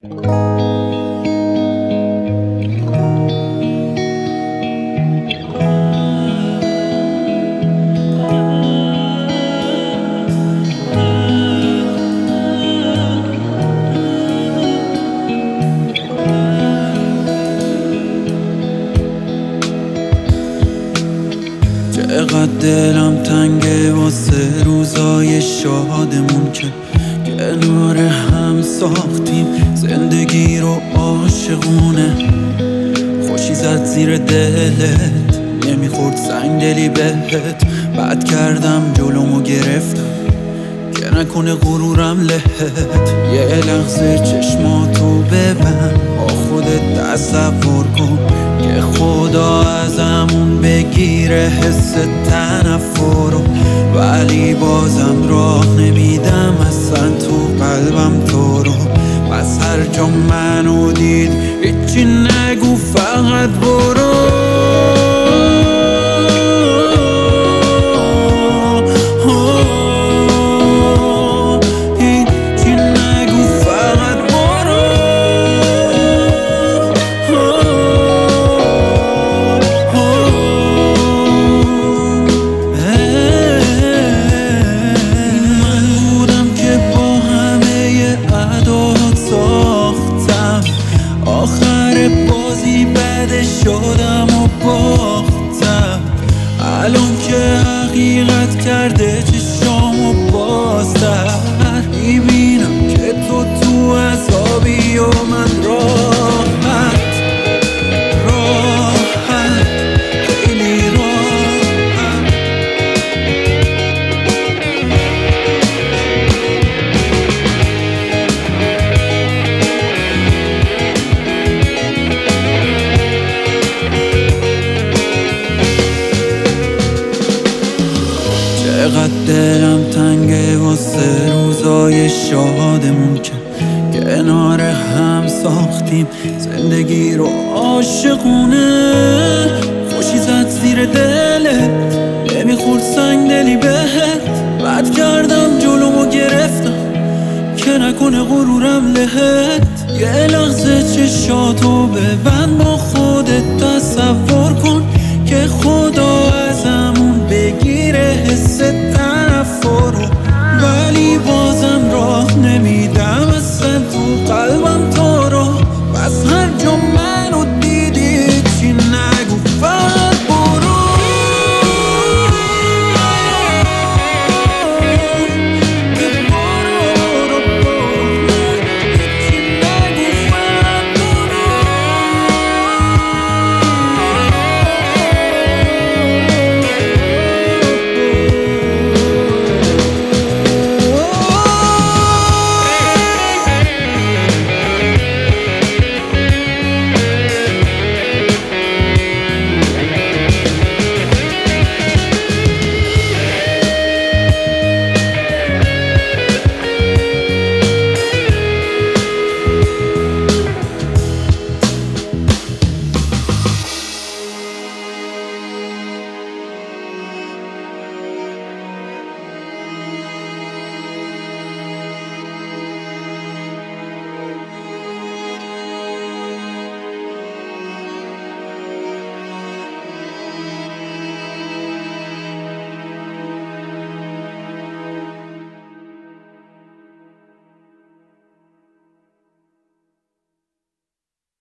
چقدر دلم تنگه واسه روزای شادمون که کنار هم ساختیم زندگی رو عاشقونه. خوشی زد زیر دلت، نمیخورد سنگ دلی بهت. بد کردم جلومو گرفتم که نکنه غرورم لهت. یه لحظه چشماتو ببند، با خودت تصور کن که خدا ازمون بگیره حس تنفر رو. ولی بازم راه نمیدم اصلا تو قلبم تو رو. پس هر جا منو دید هیچی نگو، فقط برو. آخر بازی بده شدم و باختم. الان که حقیقت کرده چشامو بازتر، میبینم که تو عذابی و من راحت خیلی راحت. چقدر دلم تنگه واسه روزای شادمون که کنار هم ساختیم زندگی رو عاشقونه. خوشی زد زیر دلت، نمیخورد سنگ دلی بهت. بد کردم جلومو گرفتم که نکنه غرورم لهت. یه لحظه چشاتو ببند، با خودت تصور کن که خدا ازمون بگیره حس تنفر رو. ولی بازم راه نمیدم اصلا تو قلبم